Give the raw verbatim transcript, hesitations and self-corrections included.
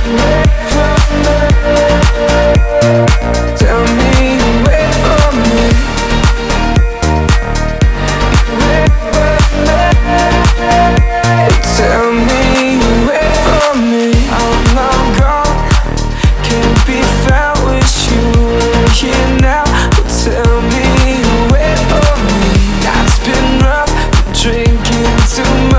Tell me you wait for me. Tell me you wait for me. I'm long gone, can't be found. Wish you were here now. But tell me you wait for me. Night's been rough, been drinking too much.